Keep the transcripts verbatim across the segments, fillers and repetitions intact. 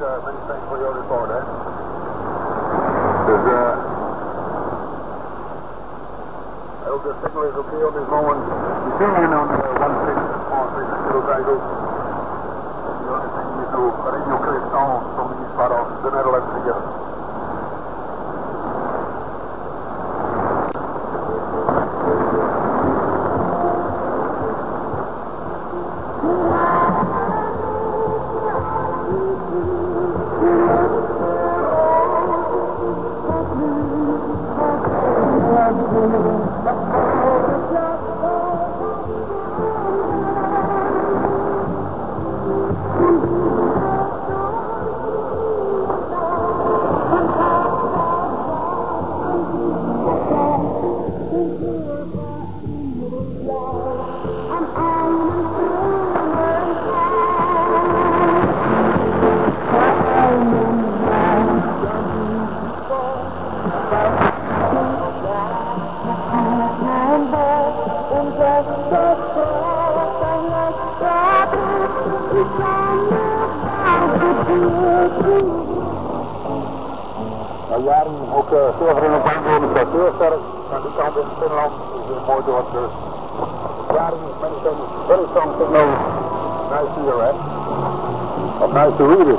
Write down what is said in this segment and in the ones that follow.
uh, many thanks for your report, eh? Dus, uh, I hope the signal is okay on this moment. You see me on uh, one six four six Kilo Tango. The only thing you do, Radio Cristal from the east part of the Netherlands together. Nou, jaren ook uh, zilver in het bankwonen staat heel sterk. Aan die kant in Finland is het mooi door. Dus jaren many things, very strong signal. Nice to hear, eh? But nice to read it.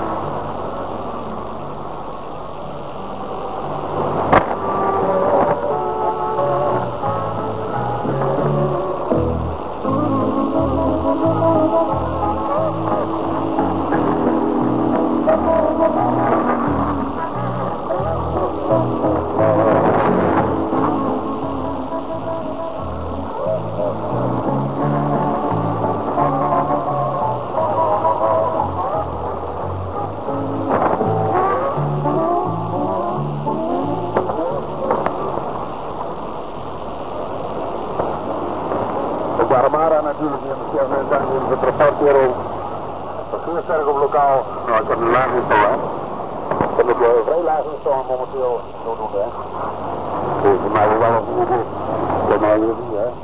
Armara natuurlijk in de kern zijn we het rapport weer over. Dat is heel sterk op lokaal. Nou, ik heb een laag instaan. Ik heb een vrij laag instaan momenteel zo doen, hè. Dus voor mij wel een goede. Voor mij weer niet, hè.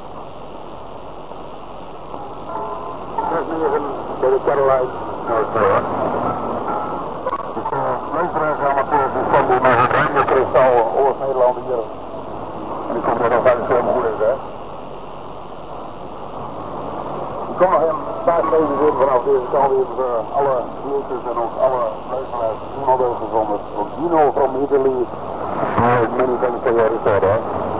zes negen bij de Caroline. Nou, is het wel, hè. Dus uh, luisteraars amateurs die Istanbul naar het Radio Cristal, Oost-Nederland hier. En ik kom er nog bij de film goed in, hè. Ik kom nog een paar lezers in vanaf deze kant weer uh, alle beeltjes en ook alle luisteraars doen al deze zonder. Gino from Italy, many thanks for your report, hè.